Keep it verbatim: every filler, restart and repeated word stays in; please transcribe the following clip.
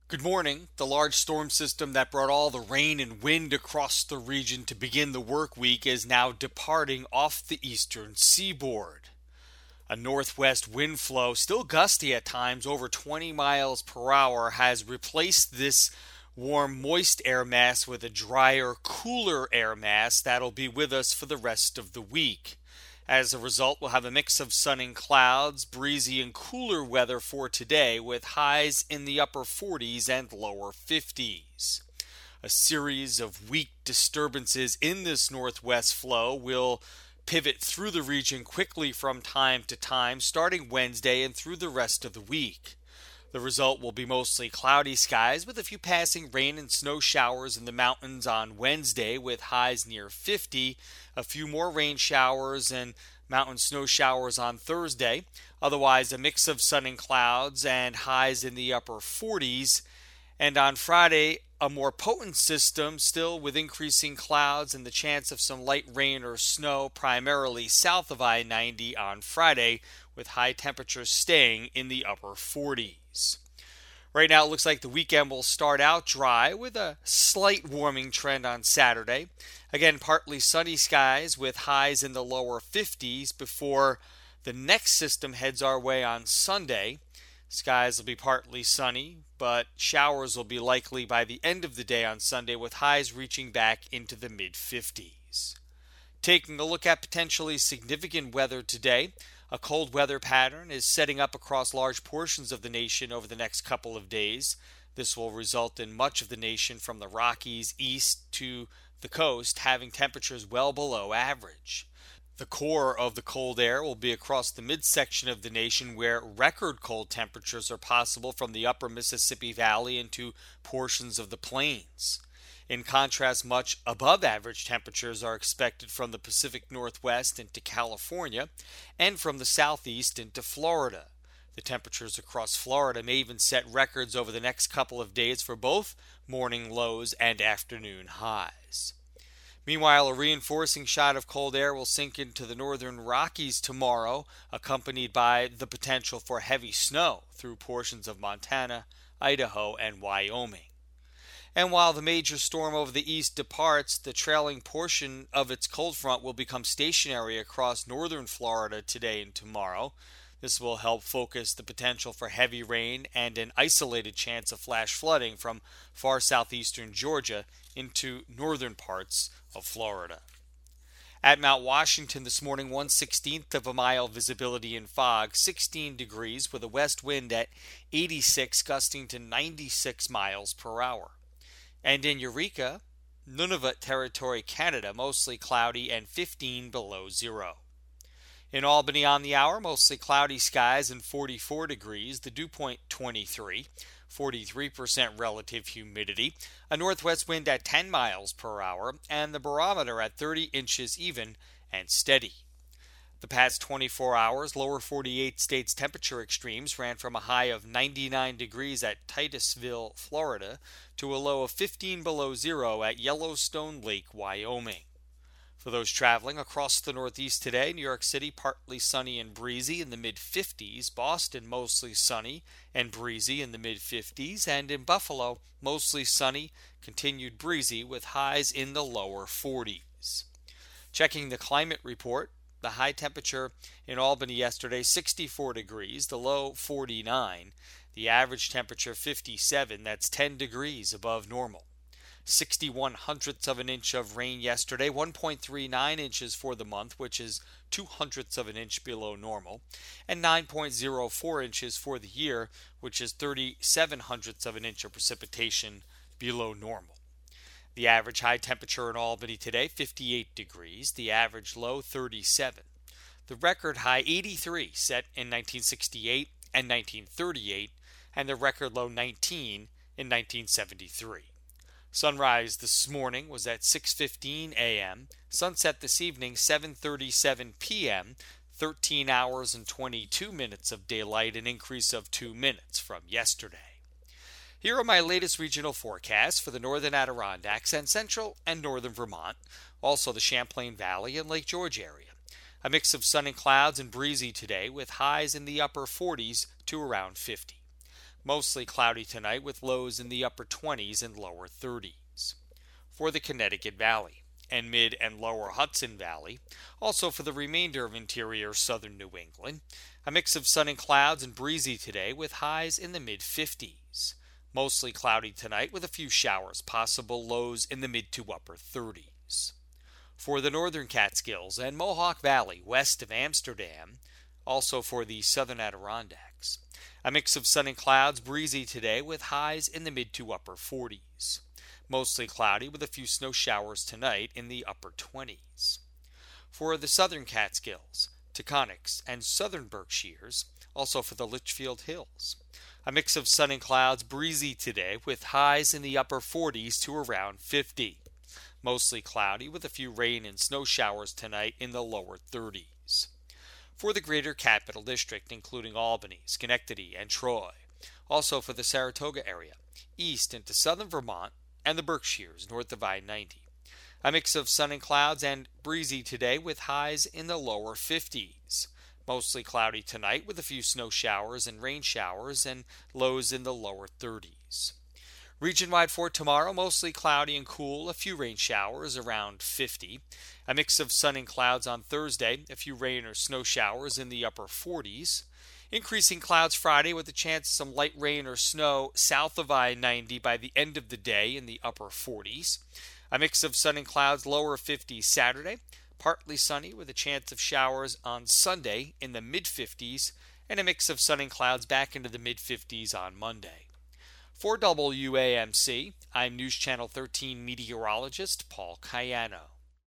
Good morning. The large storm system that brought all the rain and wind across the region to begin the work week is now departing off the eastern seaboard. A northwest wind flow, still gusty at times, over twenty miles per hour, has replaced this warm, moist air mass with a drier, cooler air mass that'll be with us for the rest of the week. As a result, we'll have a mix of sun and clouds, breezy and cooler weather for today, with highs in the upper forties and lower fifties. A series of weak disturbances in this northwest flow will pivot through the region quickly from time to time, starting Wednesday and through the rest of the week. The result will be mostly cloudy skies with a few passing rain and snow showers in the mountains on Wednesday with highs near fifty, a few more rain showers and mountain snow showers on Thursday. Otherwise, a mix of sun and clouds and highs in the upper forties. And on Friday, a more potent system still with increasing clouds and the chance of some light rain or snow primarily south of I ninety on Friday, with high temperatures staying in the upper forties. Right now it looks like the weekend will start out dry with a slight warming trend on Saturday. Again, partly sunny skies with highs in the lower fifties before the next system heads our way on Sunday. Skies will be partly sunny, but showers will be likely by the end of the day on Sunday with highs reaching back into the mid fifties. Taking a look at potentially significant weather today, a cold weather pattern is setting up across large portions of the nation over the next couple of days. This will result in much of the nation from the Rockies east to the coast having temperatures well below average. The core of the cold air will be across the midsection of the nation where record cold temperatures are possible from the upper Mississippi Valley into portions of the plains. In contrast, much above average temperatures are expected from the Pacific Northwest into California and from the southeast into Florida. The temperatures across Florida may even set records over the next couple of days for both morning lows and afternoon highs. Meanwhile, a reinforcing shot of cold air will sink into the northern Rockies tomorrow, accompanied by the potential for heavy snow through portions of Montana, Idaho, and Wyoming. And while the major storm over the east departs, the trailing portion of its cold front will become stationary across northern Florida today and tomorrow. This will help focus the potential for heavy rain and an isolated chance of flash flooding from far southeastern Georgia into northern parts of Florida. At Mount Washington this morning, one sixteenth of a mile visibility in fog, sixteen degrees with a west wind at eighty-six gusting to ninety-six miles per hour. And in Eureka, Nunavut Territory, Canada, mostly cloudy and fifteen below zero. In Albany on the hour, mostly cloudy skies and forty-four degrees, the dew point twenty-three, forty-three percent relative humidity, a northwest wind at ten miles per hour, and the barometer at thirty inches even and steady. The past twenty-four hours, lower forty-eight states temperature extremes ran from a high of ninety-nine degrees at Titusville, Florida, to a low of fifteen below zero at Yellowstone Lake, Wyoming. For those traveling across the Northeast today, New York City partly sunny and breezy in the mid fifties, Boston mostly sunny and breezy in the mid fifties, and in Buffalo mostly sunny, continued breezy with highs in the lower forties. Checking the climate report, the high temperature in Albany yesterday, sixty-four degrees, the low forty-nine, the average temperature fifty-seven, that's ten degrees above normal. sixty-one hundredths of an inch of rain yesterday, one point three nine inches for the month, which is two hundredths of an inch below normal, and nine point zero four inches for the year, which is thirty-seven hundredths of an inch of precipitation below normal. The average high temperature in Albany today, fifty-eight degrees, the average low, thirty-seven. The record high, eighty-three, set in nineteen sixty-eight and nineteen thirty-eight, and the record low, nineteen, in nineteen seventy-three. Sunrise this morning was at six fifteen a.m., sunset this evening, seven thirty-seven p.m., thirteen hours and twenty-two minutes of daylight, an increase of two minutes from yesterday. Here are my latest regional forecasts for the northern Adirondacks and central and northern Vermont, also the Champlain Valley and Lake George area. A mix of sun and clouds and breezy today with highs in the upper forties to around fifty. Mostly cloudy tonight with lows in the upper twenties and lower thirties. For the Connecticut Valley and mid and lower Hudson Valley, also for the remainder of interior southern New England, a mix of sun and clouds and breezy today with highs in the mid fifties. Mostly cloudy tonight with a few showers possible, lows in the mid to upper thirties. For the northern Catskills and Mohawk Valley west of Amsterdam, also for the southern Adirondacks, a mix of sun and clouds, breezy today with highs in the mid to upper forties. Mostly cloudy with a few snow showers tonight in the upper twenties. For the southern Catskills, Taconics, and southern Berkshires, also for the Litchfield Hills, a mix of sun and clouds, breezy today with highs in the upper forties to around fifty. Mostly cloudy with a few rain and snow showers tonight in the lower thirties. For the greater Capital District, including Albany, Schenectady, and Troy, also for the Saratoga area, east into southern Vermont, and the Berkshires north of I ninety. A mix of sun and clouds and breezy today with highs in the lower fifties. Mostly cloudy tonight with a few snow showers and rain showers and lows in the lower thirties. Region-wide for tomorrow, mostly cloudy and cool, a few rain showers around fifty. A mix of sun and clouds on Thursday, a few rain or snow showers in the upper forties. Increasing clouds Friday with a chance of some light rain or snow south of I ninety by the end of the day in the upper forties. A mix of sun and clouds, lower fifties Saturday. Partly sunny with a chance of showers on Sunday in the mid fifties. And a mix of sun and clouds back into the mid fifties on Monday. For W A M C, I'm News Channel thirteen meteorologist Paul Cayano.